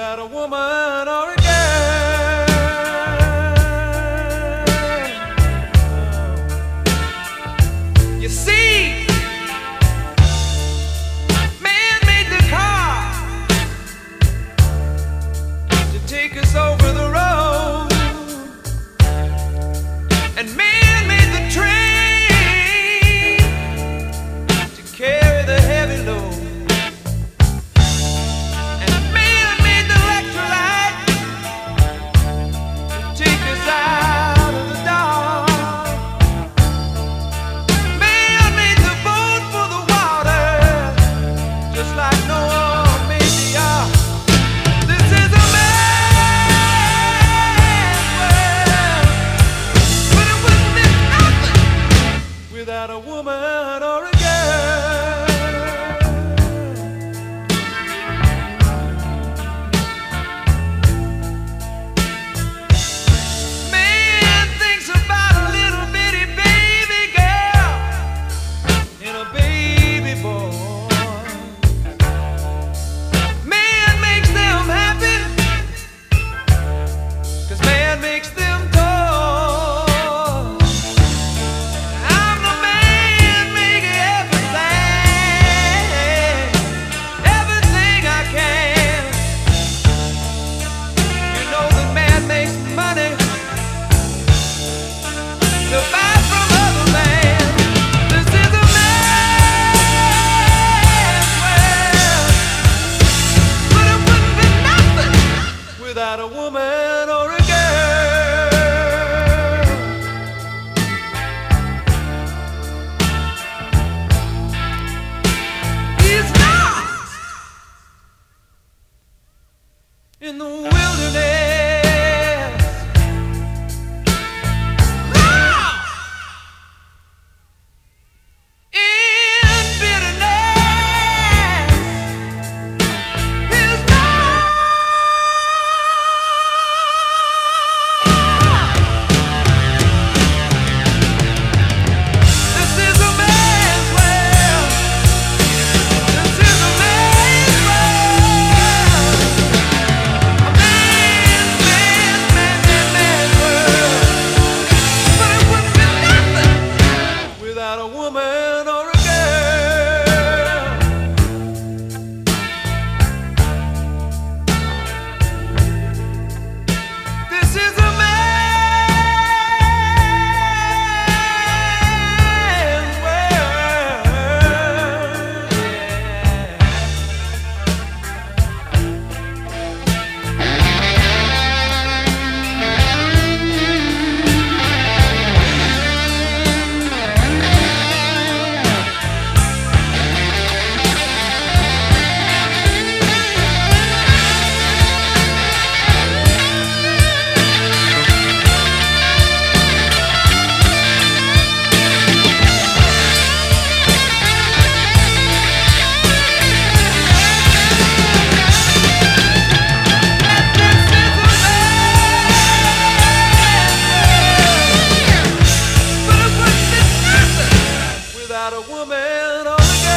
without a woman or a girl. You see, man made the car to take us over the road, and man made the train to carry the heavy load. Without a woman or a girl. Man thinks about a little bitty baby girl and a baby boy. Man makes them happy, 'cause man makes them toys. Without a woman or a girl. He's lost in the wilderness, lost in bitterness. He's without a woman or a girl. This is a man's world. Without a woman or a girl.